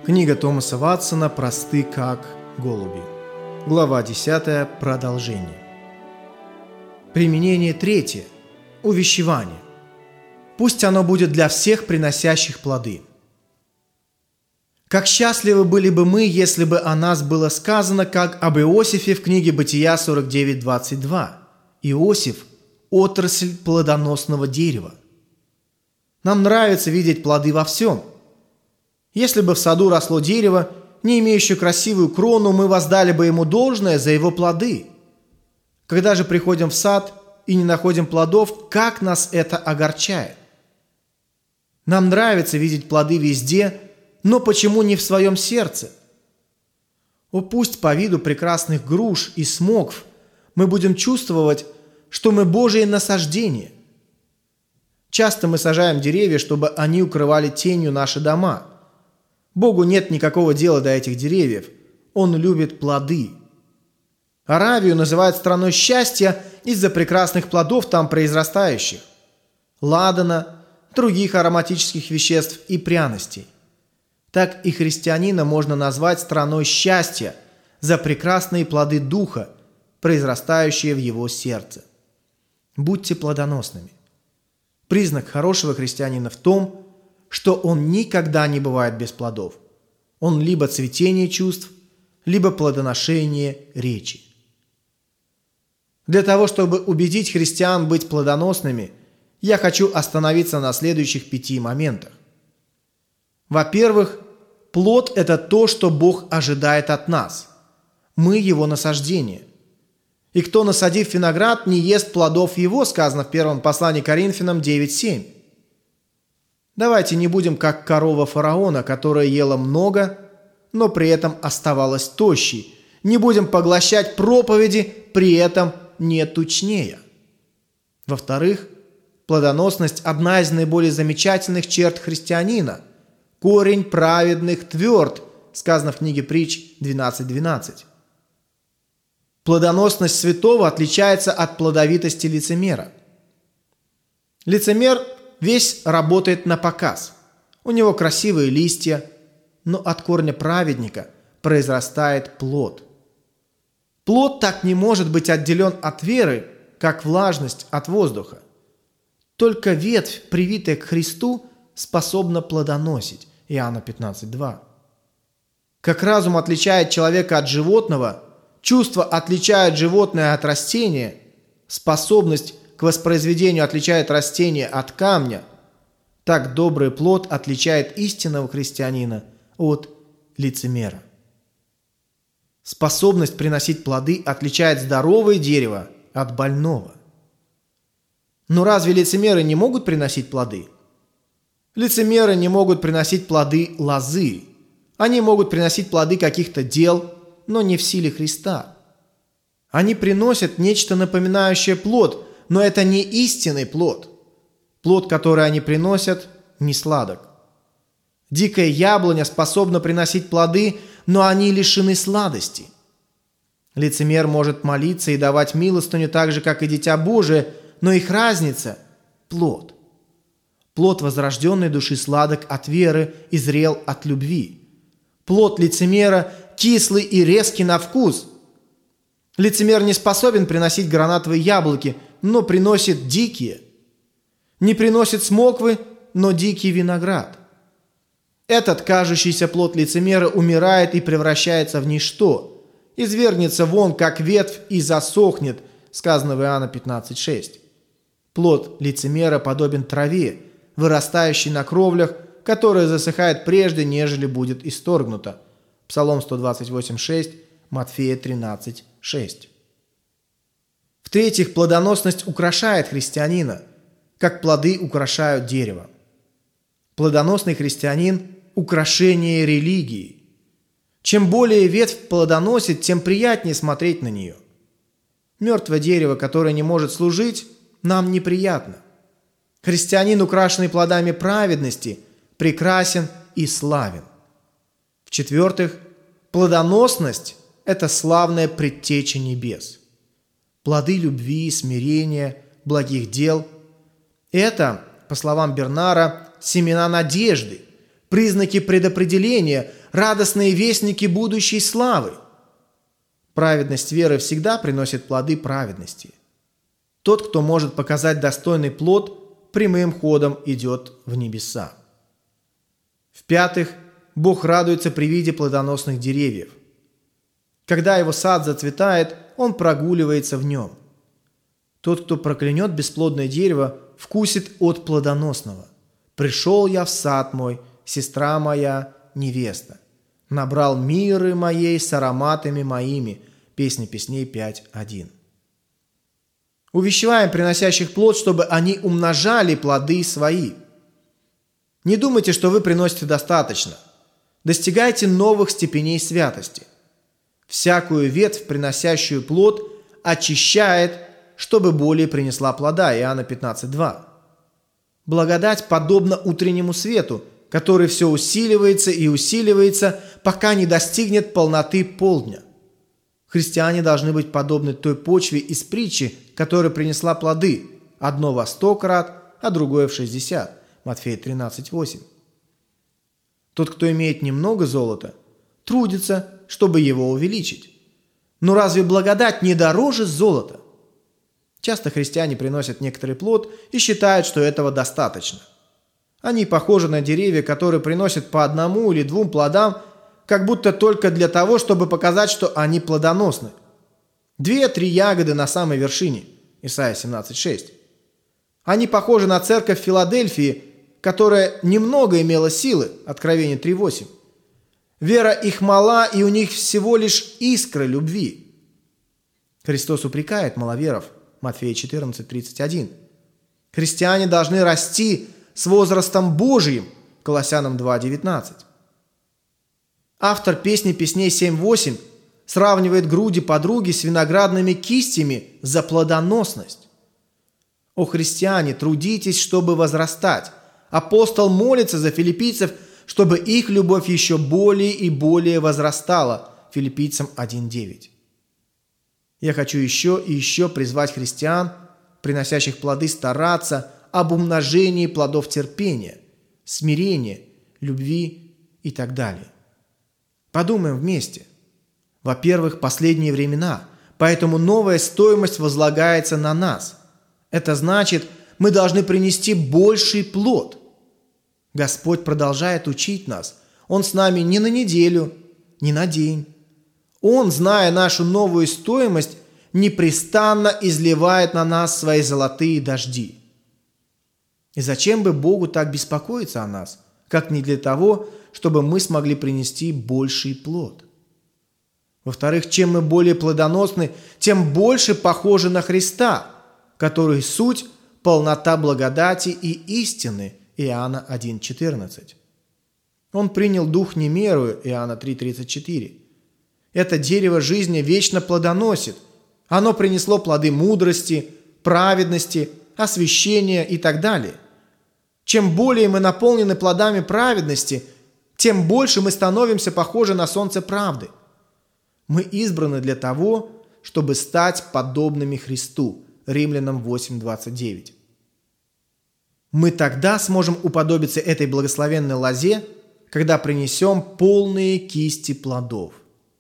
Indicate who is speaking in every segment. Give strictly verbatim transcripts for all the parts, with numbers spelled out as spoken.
Speaker 1: Книга Томаса Ватсона «Просты как голуби». Глава десятая. Продолжение. Применение третье. Увещевание. Пусть оно будет для всех приносящих плоды. Как счастливы были бы мы, если бы о нас было сказано, как об Иосифе в книге Бытия сорок девять двадцать два. Иосиф – отрасль плодоносного дерева. Нам нравится видеть плоды во всем. Если бы в саду росло дерево, не имеющее красивую крону, мы воздали бы ему должное за его плоды. Когда же приходим в сад и не находим плодов, как нас это огорчает? Нам нравится видеть плоды везде, но почему не в своем сердце? О, пусть по виду прекрасных груш и смокв мы будем чувствовать, что мы Божие насаждение. Часто мы сажаем деревья, чтобы они укрывали тенью наши дома. Богу нет никакого дела до этих деревьев. Он любит плоды. Аравию называют страной счастья из-за прекрасных плодов там произрастающих. Ладана, других ароматических веществ и пряностей. Так и христианина можно назвать страной счастья за прекрасные плоды духа, произрастающие в его сердце. Будьте плодоносными. Признак хорошего христианина в том, что он никогда не бывает без плодов. Он либо цветение чувств, либо плодоношение речи. Для того, чтобы убедить христиан быть плодоносными, я хочу остановиться на следующих пяти моментах. Во-первых, плод – это то, что Бог ожидает от нас. Мы Его насаждение. И кто, насадив виноград, не ест плодов его, сказано в первом послании Коринфянам девять семь. Давайте не будем как корова фараона, которая ела много, но при этом оставалась тощей. Не будем поглощать проповеди, при этом не тучнее. Во-вторых, плодоносность – одна из наиболее замечательных черт христианина. Корень праведных тверд, сказано в книге Притч двенадцать двенадцать. Плодоносность святого отличается от плодовитости лицемера. Лицемер весь работает на показ. У него красивые листья, но от корня праведника произрастает плод. Плод так не может быть отделен от веры, как влажность от воздуха. Только ветвь, привитая к Христу, способна плодоносить. Иоанна пятнадцать два. Как разум отличает человека от животного, чувство отличает животное от растения, способность к воспроизведению отличает растение от камня, так добрый плод отличает истинного христианина от лицемера. Способность приносить плоды отличает здоровое дерево от больного. Но разве лицемеры не могут приносить плоды? Лицемеры не могут приносить плоды лозы. Они могут приносить плоды каких-то дел, но не в силе Христа. Они приносят нечто напоминающее плод, но это не истинный плод. Плод, который они приносят, не сладок. Дикая яблоня способна приносить плоды, но они лишены сладости. Лицемер может молиться и давать милостыню так же, как и Дитя Божие, но их разница – плод. Плод возрожденной души сладок от веры и зрел от любви. Плод лицемера кислый и резкий на вкус. Лицемер не способен приносить гранатовые яблоки, но приносит дикие. Не приносит смоквы, но дикий виноград. Этот кажущийся плод лицемера умирает и превращается в ничто, извергнется вон, как ветвь, и засохнет, сказано в Иоанна пятнадцать шесть. Плод лицемера подобен траве, вырастающей на кровлях, которая засыхает прежде, нежели будет исторгнута. Псалом сто двадцать восемь шесть, Матфея тринадцать шесть. В-третьих, плодоносность украшает христианина, как плоды украшают дерево. Плодоносный христианин – украшение религии. Чем более ветвь плодоносит, тем приятнее смотреть на нее. Мертвое дерево, которое не может служить, нам неприятно. Христианин, украшенный плодами праведности, прекрасен и славен. В-четвертых, плодоносность – это славная предтеча небес. Плоды любви, смирения, благих дел – это, по словам Бернара, семена надежды, признаки предопределения, радостные вестники будущей славы. Праведность веры всегда приносит плоды праведности. Тот, кто может показать достойный плод, прямым ходом идет в небеса. В-пятых, Бог радуется при виде плодоносных деревьев. Когда его сад зацветает, он прогуливается в нем. Тот, кто проклянет бесплодное дерево, вкусит от плодоносного. «Пришел я в сад мой, сестра моя, невеста. Набрал миры моей с ароматами моими». Песня песней пять один. Увещеваем приносящих плод, чтобы они умножали плоды свои. Не думайте, что вы приносите достаточно. Достигайте новых степеней святости. Всякую ветвь, приносящую плод, очищает, чтобы более принесла плода. Иоанна пятнадцать два. Благодать подобна утреннему свету, который все усиливается и усиливается, пока не достигнет полноты полдня. Христиане должны быть подобны той почве из притчи, которая принесла плоды, одно во сто крат, а другое в шестьдесят. Матфея тринадцать восемь. Тот, кто имеет немного золота, трудится, чтобы его увеличить. Но разве благодать не дороже золота? Часто христиане приносят некоторый плод и считают, что этого достаточно. Они похожи на деревья, которые приносят по одному или двум плодам, как будто только для того, чтобы показать, что они плодоносны. Две-три ягоды на самой вершине. Исайя семнадцать шесть. Они похожи на церковь Филадельфии, которая немного имела силы. Откровение три восемь. Вера их мала, и у них всего лишь искра любви. Христос упрекает маловеров. Матфея четырнадцать тридцать один. Христиане должны расти с возрастом Божиим. Колоссянам два девятнадцать. Автор песни песней семь восемь сравнивает груди подруги с виноградными кистями за плодоносность. О христиане, трудитесь, чтобы возрастать. Апостол молится за филиппийцев, чтобы их любовь еще более и более возрастала. Филиппийцам один девять. Я хочу еще и еще призвать христиан, приносящих плоды, стараться об умножении плодов терпения, смирения, любви и так далее. Подумаем вместе. Во-первых, последние времена, поэтому новая стоимость возлагается на нас. Это значит, мы должны принести больший плод. Господь продолжает учить нас. Он с нами не на неделю, не на день. Он, зная нашу новую стоимость, непрестанно изливает на нас свои золотые дожди. И зачем бы Богу так беспокоиться о нас, как не для того, чтобы мы смогли принести больший плод? Во-вторых, чем мы более плодоносны, тем больше похожи на Христа, который суть – полнота благодати и истины. Иоанна один четырнадцать. Он принял дух немерую. Иоанна три тридцать четыре. Это дерево жизни вечно плодоносит. Оно принесло плоды мудрости, праведности, освящения и так далее. Чем более мы наполнены плодами праведности, тем больше мы становимся похожи на солнце правды. Мы избраны для того, чтобы стать подобными Христу. Римлянам восемь двадцать девять. Мы тогда сможем уподобиться этой благословенной лозе, когда принесем полные кисти плодов.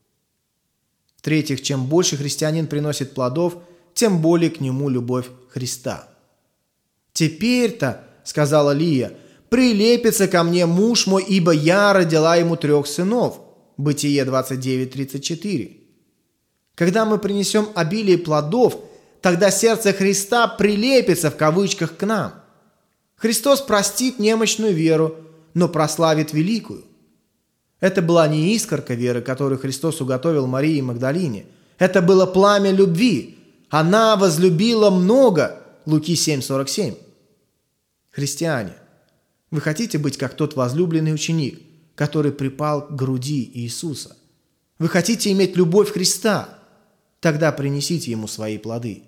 Speaker 1: В-третьих, чем больше христианин приносит плодов, тем более к нему любовь Христа. «Теперь-то, — сказала Лия, — прилепится ко мне муж мой, ибо я родила ему трех сынов». Бытие двадцать девять тридцать четыре. Когда мы принесем обилие плодов, тогда сердце Христа прилепится в кавычках к нам. Христос простит немощную веру, но прославит великую. Это была не искорка веры, которую Христос уготовил Марии Магдалине. Это было пламя любви. Она возлюбила много. Луки семь сорок семь. Христиане, вы хотите быть как тот возлюбленный ученик, который припал к груди Иисуса? Вы хотите иметь любовь Христа? Тогда принесите Ему свои плоды.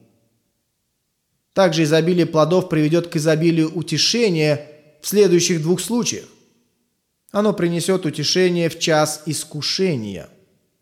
Speaker 1: Также изобилие плодов приведет к изобилию утешения в следующих двух случаях. Оно принесет утешение в час искушения.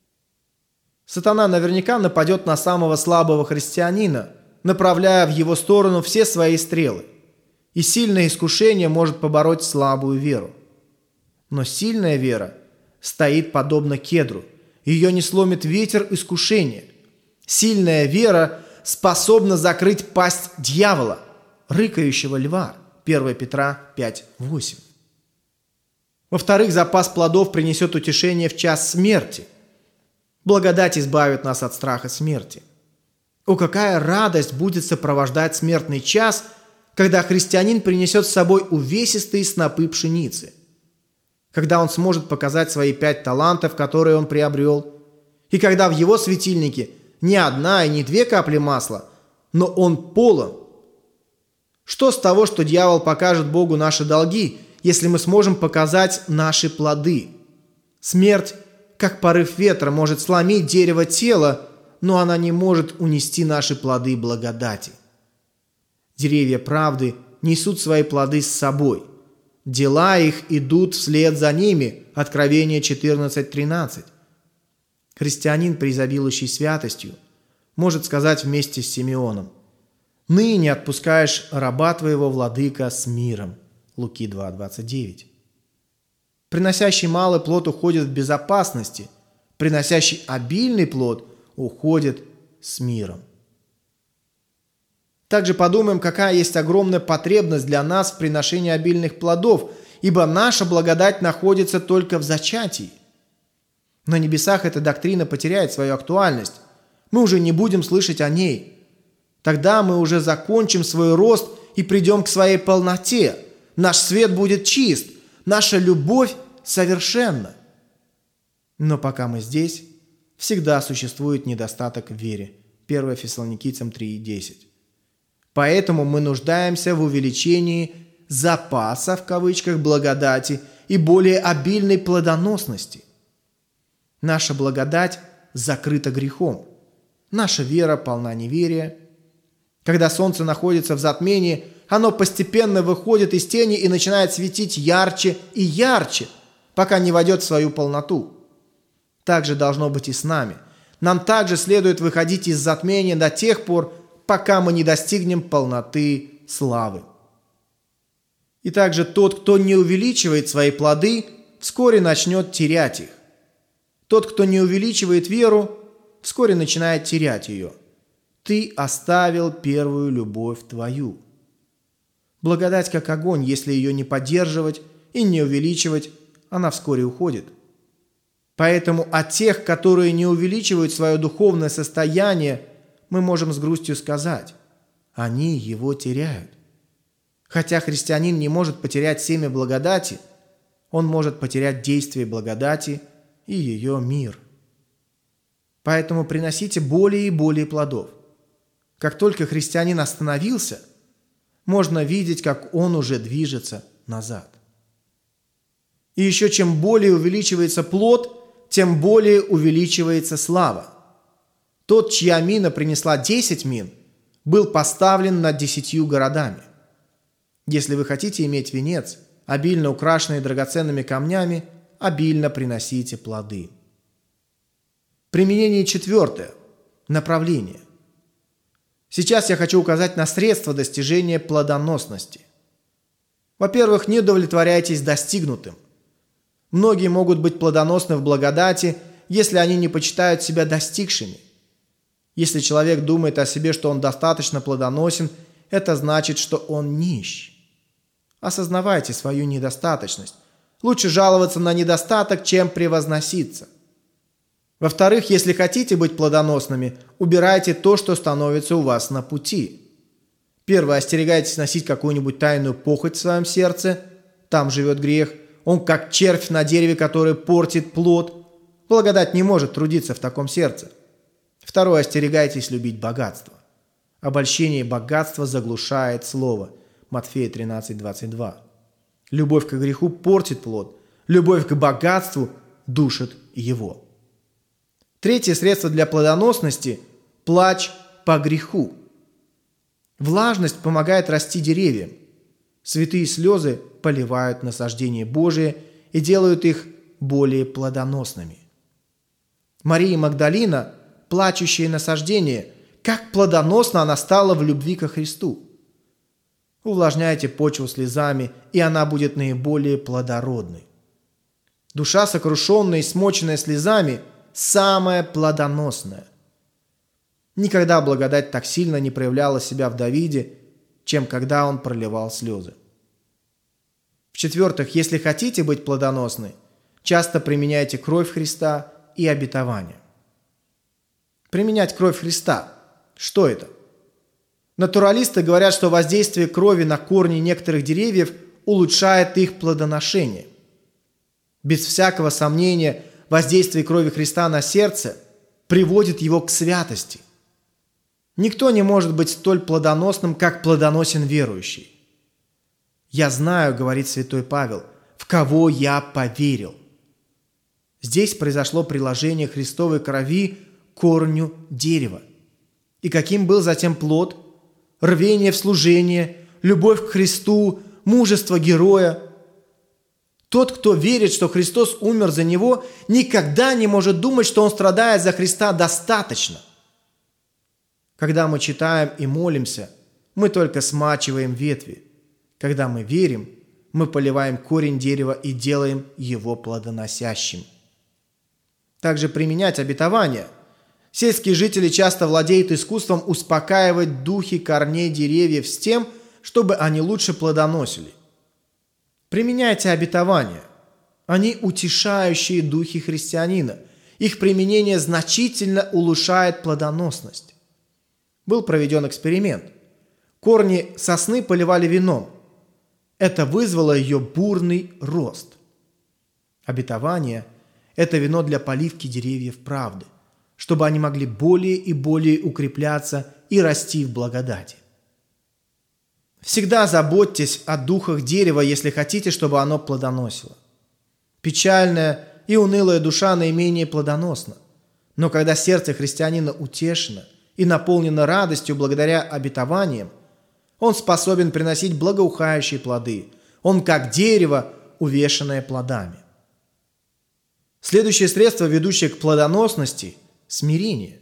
Speaker 1: Сатана наверняка нападет на самого слабого христианина, направляя в его сторону все свои стрелы. И сильное искушение может побороть слабую веру. Но сильная вера стоит подобно кедру. Ее не сломит ветер искушения. Сильная вера способна закрыть пасть дьявола, рыкающего льва. первое Петра пять восемь. Во-вторых, запас плодов принесет утешение в час смерти. Благодать избавит нас от страха смерти. О, какая радость будет сопровождать смертный час, когда христианин принесет с собой увесистые снопы пшеницы, когда он сможет показать свои пять талантов, которые он приобрел, и когда в его светильнике не одна и не две капли масла, но он полон. Что с того, что дьявол покажет Богу наши долги, если мы сможем показать наши плоды? Смерть, как порыв ветра, может сломить дерево тела, но она не может унести наши плоды благодати. Деревья правды несут свои плоды с собой. Дела их идут вслед за ними. Откровение четырнадцать тринадцать. Христианин, преизобилующий святостью, может сказать вместе с Симеоном: «Ныне отпускаешь раба твоего, владыка, с миром». Луки два двадцать девять. Приносящий малый плод уходит в безопасности, приносящий обильный плод уходит с миром. Также подумаем, какая есть огромная потребность для нас в приношении обильных плодов, ибо наша благодать находится только в зачатии. На небесах эта доктрина потеряет свою актуальность. Мы уже не будем слышать о ней. Тогда мы уже закончим свой рост и придем к своей полноте. Наш свет будет чист, наша любовь совершенна. Но пока мы здесь, всегда существует недостаток в вере. первое Фессалоникийцам три десять. Поэтому мы нуждаемся в увеличении «запаса» в кавычках благодати и более обильной плодоносности. Наша благодать закрыта грехом. Наша вера полна неверия. Когда солнце находится в затмении, оно постепенно выходит из тени и начинает светить ярче и ярче, пока не войдет в свою полноту. Так же должно быть и с нами. Нам также следует выходить из затмения до тех пор, пока мы не достигнем полноты славы. И также тот, кто не увеличивает свои плоды, вскоре начнет терять их. Тот, кто не увеличивает веру, вскоре начинает терять ее. Ты оставил первую любовь твою. Благодать как огонь, если ее не поддерживать и не увеличивать, она вскоре уходит. Поэтому о тех, которые не увеличивают свое духовное состояние, мы можем с грустью сказать: они его теряют. Хотя христианин не может потерять семя благодати, он может потерять действие благодати и ее мир. Поэтому приносите более и более плодов. Как только христианин остановился, можно видеть, как он уже движется назад. И еще чем более увеличивается плод, тем более увеличивается слава. Тот, чья мина принесла десять мин, был поставлен над десятью городами. Если вы хотите иметь венец, обильно украшенный драгоценными камнями, обильно приносите плоды. Применение четвертое. Направление. Сейчас я хочу указать на средства достижения плодоносности. Во-первых, не удовлетворяйтесь достигнутым. Многие могут быть плодоносны в благодати, если они не почитают себя достигшими. Если человек думает о себе, что он достаточно плодоносен, это значит, что он нищ. Осознавайте свою недостаточность. Лучше жаловаться на недостаток, чем превозноситься. Во-вторых, если хотите быть плодоносными, убирайте то, что становится у вас на пути. Первое, остерегайтесь носить какую-нибудь тайную похоть в своем сердце. Там живет грех. Он как червь на дереве, который портит плод. Благодать не может трудиться в таком сердце. Второе, остерегайтесь любить богатство. Обольщение и богатство заглушает слово. Матфея тринадцать двадцать два. Любовь к греху портит плод. Любовь к богатству душит его. Третье средство для плодоносности – плач по греху. Влажность помогает расти деревьям. Святые слезы поливают насаждения Божие и делают их более плодоносными. Мария Магдалина, плачущее насаждение, как плодоносна она стала в любви ко Христу. Увлажняйте почву слезами, и она будет наиболее плодородной. Душа, сокрушенная и смоченная слезами, самая плодоносная. Никогда благодать так сильно не проявляла себя в Давиде, чем когда он проливал слезы. В-четвертых, если хотите быть плодоносны, часто применяйте кровь Христа и обетование. Применять кровь Христа. Что это? Натуралисты говорят, что воздействие крови на корни некоторых деревьев улучшает их плодоношение. Без всякого сомнения, воздействие крови Христа на сердце приводит его к святости. Никто не может быть столь плодоносным, как плодоносен верующий. «Я знаю, — говорит святой Павел, — в кого я поверил». Здесь произошло приложение Христовой крови к корню дерева. И каким был затем плод? Рвение в служение, любовь к Христу, мужество героя. Тот, кто верит, что Христос умер за него, никогда не может думать, что он страдает за Христа достаточно. Когда мы читаем и молимся, мы только смачиваем ветви. Когда мы верим, мы поливаем корень дерева и делаем его плодоносящим. Также применять обетование. Сельские жители часто владеют искусством успокаивать духи корней деревьев с тем, чтобы они лучше плодоносили. Применяйте обетования. Они утешающие духи христианина. Их применение значительно улучшает плодоносность. Был проведен эксперимент. Корни сосны поливали вином. Это вызвало ее бурный рост. Обетование – это вино для поливки деревьев правды, чтобы они могли более и более укрепляться и расти в благодати. Всегда заботьтесь о духах дерева, если хотите, чтобы оно плодоносило. Печальная и унылая душа наименее плодоносна, но когда сердце христианина утешено и наполнено радостью благодаря обетованиям, он способен приносить благоухающие плоды. Он как дерево, увешанное плодами. Следующее средство, ведущее к плодоносности – смирение.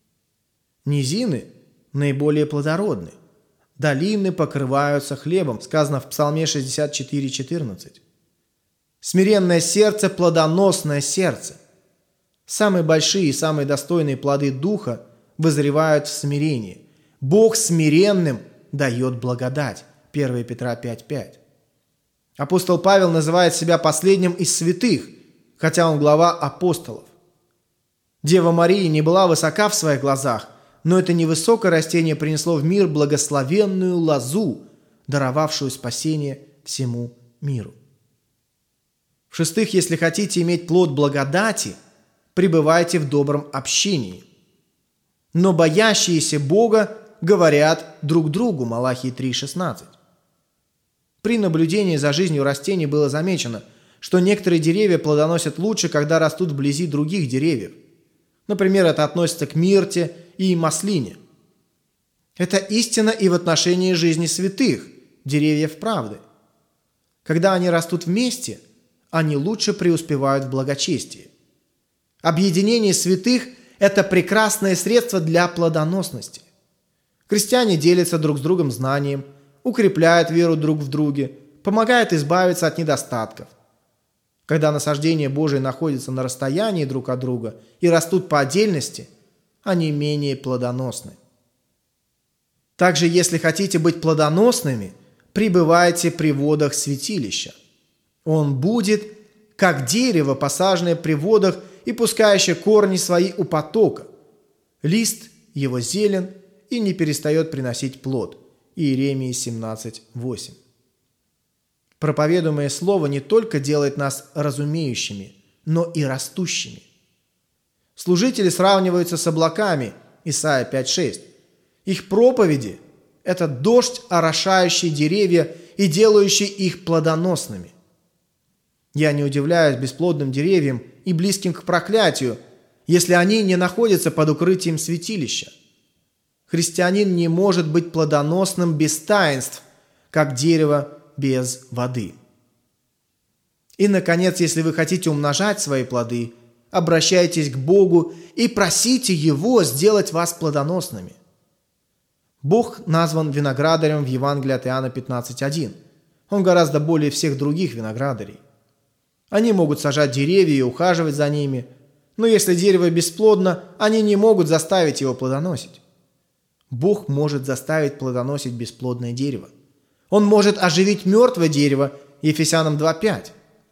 Speaker 1: Низины наиболее плодородны. Долины покрываются хлебом, сказано в Псалме шестьдесят четыре четырнадцать. Смиренное сердце – плодоносное сердце. Самые большие и самые достойные плоды Духа вызревают в смирении. Бог смиренным дает благодать. первое Петра пять пять. Апостол Павел называет себя последним из святых, хотя он глава апостолов. Дева Мария не была высока в своих глазах, но это невысокое растение принесло в мир благословенную лозу, даровавшую спасение всему миру. В-шестых, если хотите иметь плод благодати, пребывайте в добром общении. Но боящиеся Бога говорят друг другу, Малахии три шестнадцать. При наблюдении за жизнью растений было замечено, что некоторые деревья плодоносят лучше, когда растут вблизи других деревьев. Например, это относится к мирте и маслине. Это истина и в отношении жизни святых, деревьев правды. Когда они растут вместе, они лучше преуспевают в благочестии. Объединение святых – это прекрасное средство для плодоносности. Христиане делятся друг с другом знанием, укрепляют веру друг в друге, помогают избавиться от недостатков. Когда насаждения Божии находятся на расстоянии друг от друга и растут по отдельности, они менее плодоносны. Также, если хотите быть плодоносными, пребывайте при водах святилища. Он будет, как дерево, посаженное при водах и пускающее корни свои у потока. Лист его зелен и не перестает приносить плод. Иеремии семнадцать восемь. Проповедуемое слово не только делает нас разумеющими, но и растущими. Служители сравниваются с облаками, Исайя пять шесть. Их проповеди – это дождь, орошающий деревья и делающий их плодоносными. Я не удивляюсь бесплодным деревьям и близким к проклятию, если они не находятся под укрытием святилища. Христианин не может быть плодоносным без таинств, как дерево без воды. И, наконец, если вы хотите умножать свои плоды, обращайтесь к Богу и просите Его сделать вас плодоносными. Бог назван виноградарем в Евангелии от Иоанна пятнадцать один. Он гораздо более всех других виноградарей. Они могут сажать деревья и ухаживать за ними, но если дерево бесплодно, они не могут заставить его плодоносить. Бог может заставить плодоносить бесплодное дерево. Он может оживить мертвое дерево, Ефесянам два пять.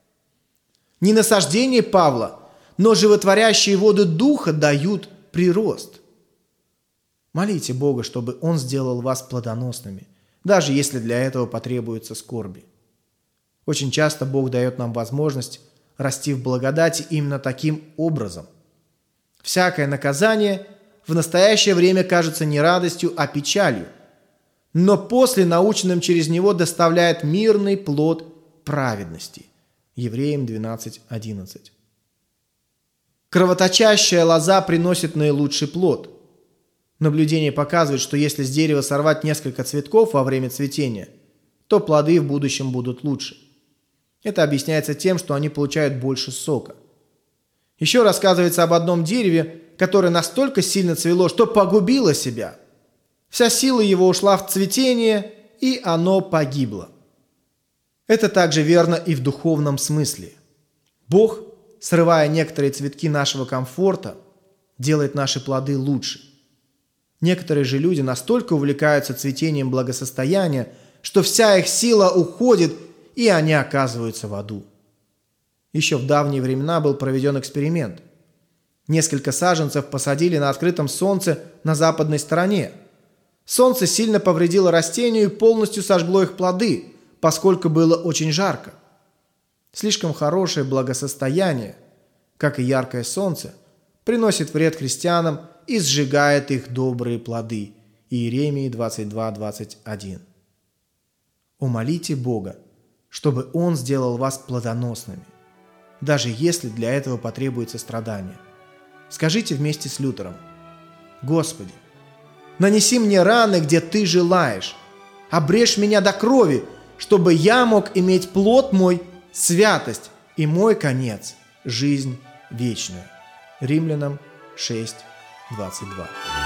Speaker 1: Не насаждение Павла, но животворящие воды Духа дают прирост. Молите Бога, чтобы Он сделал вас плодоносными, даже если для этого потребуется скорби. Очень часто Бог дает нам возможность расти в благодати именно таким образом. Всякое наказание в настоящее время кажется не радостью, а печалью, но после наученным через него доставляет мирный плод праведности. Евреям двенадцать одиннадцать. Кровоточащая лоза приносит наилучший плод. Наблюдение показывает, что если с дерева сорвать несколько цветков во время цветения, то плоды в будущем будут лучше. Это объясняется тем, что они получают больше сока. Еще рассказывается об одном дереве, которое настолько сильно цвело, что погубило себя. Вся сила его ушла в цветение, и оно погибло. Это также верно и в духовном смысле. Бог, срывая некоторые цветки нашего комфорта, делает наши плоды лучше. Некоторые же люди настолько увлекаются цветением благосостояния, что вся их сила уходит, и они оказываются в аду. Еще в давние времена был проведен эксперимент. Несколько саженцев посадили на открытом солнце на западной стороне. Солнце сильно повредило растению и полностью сожгло их плоды, поскольку было очень жарко. Слишком хорошее благосостояние, как и яркое солнце, приносит вред христианам и сжигает их добрые плоды. Иеремии двадцать два двадцать один. Умолите Бога, чтобы Он сделал вас плодоносными, даже если для этого потребуется страдание. Скажите вместе с Лютером: «Господи, нанеси мне раны, где Ты желаешь, обрежь меня до крови, чтобы я мог иметь плод мой, святость, и мой конец – жизнь вечную». Римлянам шесть двадцать два.